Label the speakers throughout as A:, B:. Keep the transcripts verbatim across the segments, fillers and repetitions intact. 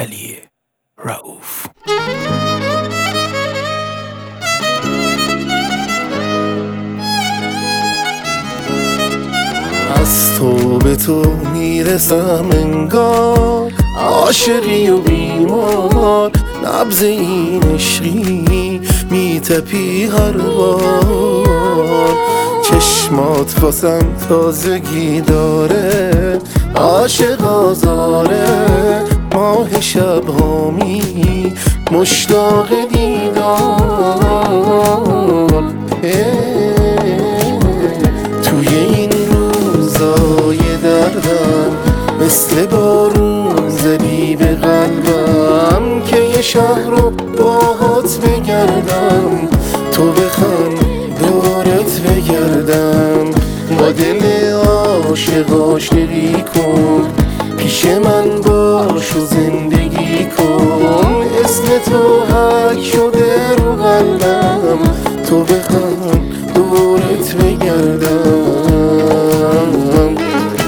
A: علی رؤوف.
B: از تو به تو میرسم انگار عاشقی و بیمار، نبض این عشقی میتپی هر بار. چشمات واسم تازگی داره، عاشق آزاره، ماه شب هامی مشتاق دیدار. توی این روزای دردم مثل بارون زدی به قلبم که یه شهر رو باهات بگردم، تو بخند دورت بگردم. با دل عاشق عاشقی کن، پیش من باش و زندگی کن. اسم تو حک شده رو قلبم، تو بخند دورت بگردم.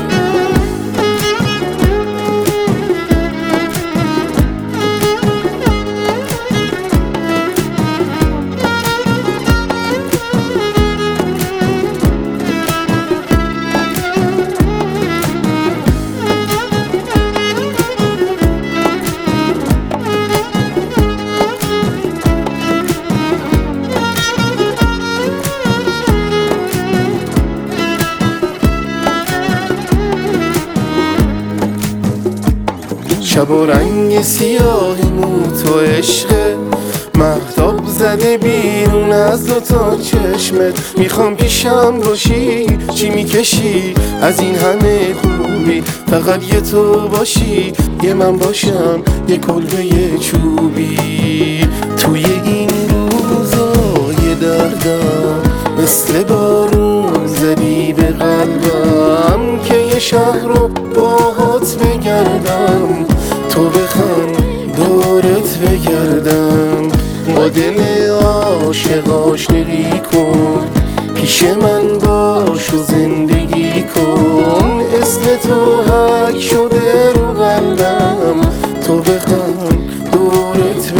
B: شب و رنگ سیاه مو تو عشقه، مهتاب زده بیرون از دوتا چشمت. میخوام پیشم باشی، چی میکشی از این همه خوبی؟ فقط یه تو باشی، یه من باشم، یه کلبه یه چوبی. توی این روزای دردم مثل بارون زدی به قلبم که یه شهر رو باهات بگردم، تو بخند دورت بگردم. با دل عاشق عاشقی کن، پیش من باش و زندگی کن. اسم تو حک شده رو قلبم، تو بخند دورت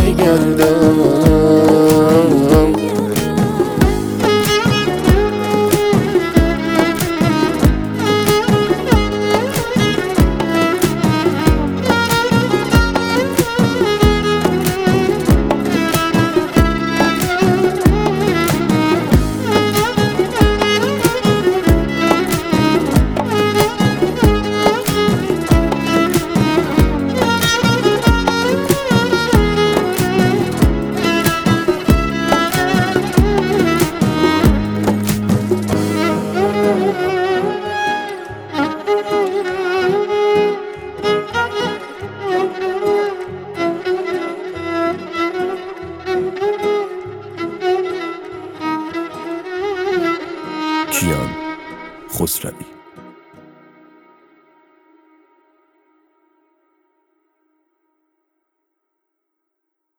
B: بگردم.
A: کیان خسروی.